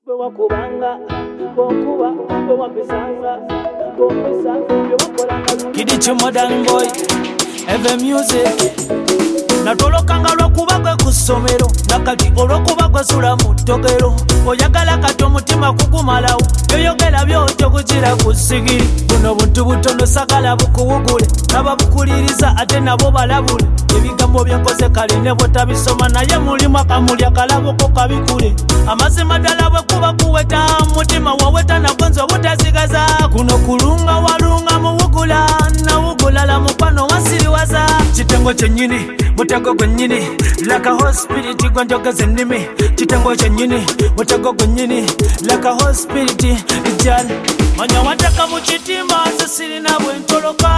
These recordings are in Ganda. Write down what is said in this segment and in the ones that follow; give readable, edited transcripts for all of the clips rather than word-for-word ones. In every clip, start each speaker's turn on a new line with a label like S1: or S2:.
S1: Kidichi modern boy, ever music. Natolokanga lwokuba gwe ku ssomero nakati olwokuba gwe sula mu ttogero oyagala kati omutima kugumalawo yoyogera byotyo kugira ku ssigiri buno buntu butono sagala bukuwugule n'ababukuliriza ate nabo balabule ebigambo byenkoze kale ne bwetabisoma naye mulimu akamuli akalaboko kabikule amazima ddala bwe kuba kuweta mutima waweta nagonza obutasigaza kuno kulunga walunga muwugula nawugulala mukwano wasiriwaza kitengo kyennyini mutego gwennyini laka hospitality gwanjogeza ennimi kitengo kyennyini mutego gwennyini laka hospitality ijal manya wateka mu kitima nze sirina bwentoloka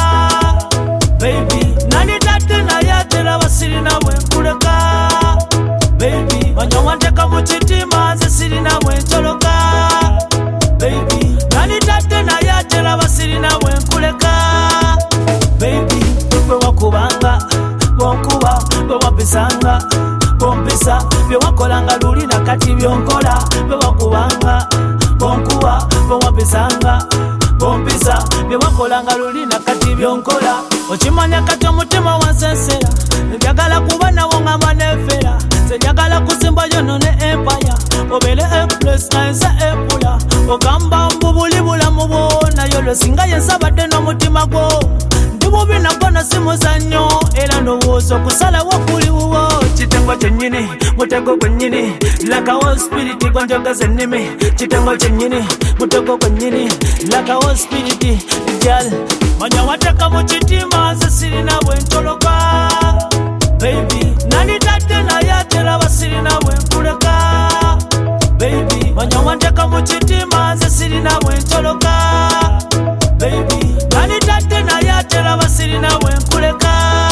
S1: baby nani tate naye atera basirina bwenkuleka baby manya wateka mu kitima nze sirina bwentoloka baby nani tate naye atera basirina bwenkuleka baby gwe wakubanga bonkuba bwe wapisanga bompisa bye wakolanga luli nakati byonkola bwe wakubanga bonkuba bwe wapisanga bompisa bye wakolanga luli nakati byonkola okimanya kati omutima wansensera njagala kuba nawo nga manefera senjagala kusimba yono ne empire obere empress naense epula ogamba mbu buli bulamu bwonayo lwesinga yensabadde n'omutima gwo bubi nagona simuzanyo era ndowooza okusalawo kuli wuwo kitengo kyennyini mutego gwennyini laka hospitality gwanjogeza ennimi kitengo kyennyini mutego gwennyini laka hospitality jal manya wateka mu kitima nze sirina bwentoloka baby nani tate naye atera basirina bwenkuleka baby manya wateka mu kitima nze sirina bwentoloka baby nani tate naye atera basirina bwenkuleka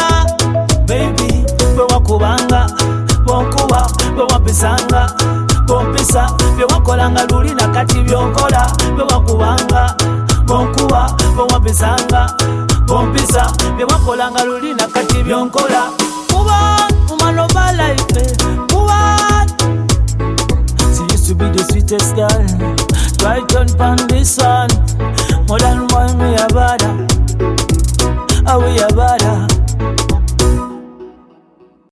S1: baby bwe wakubanga bonkuba bwe wapisanga bompisa bye wakolanga luli nakati byonkola bwe wakubanga bonkuba bwe wapisanga bompisa bye wakolanga luli nakati byonkola kuba woman of my life kuba she used to be the sweetest girl right on pan this one modern boy me a bada we a bada